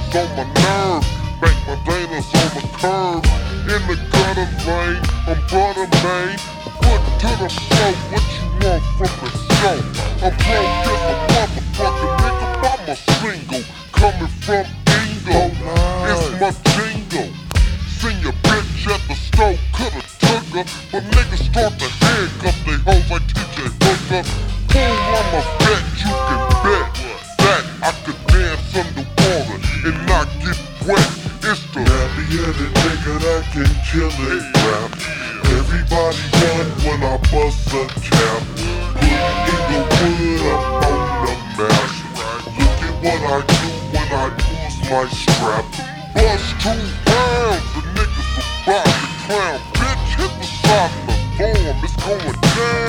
niggas on my nerve. Bank my Danas on the curb. In the gutter lane, I'm brother man. Foot to the floor, what you want from the show? I'm broke as a motherfucking nigga by my single. Coming from Ingo, it's my jingle. Seen your bitch at the store, coulda took her, but niggas start to handcuff they hoes like TJ Hooker. Fool, I'm a vet, you can bet that I could dance underwater and not get wet. It's the nappy-headed nigga that can kill it rap. Everybody run when I bust a cap. Put Inglewood up on the map. Look at what I do when I use my strap. Bust 2 rounds, the niggas about to clown. Bitch, hit the side of the form, it's going down.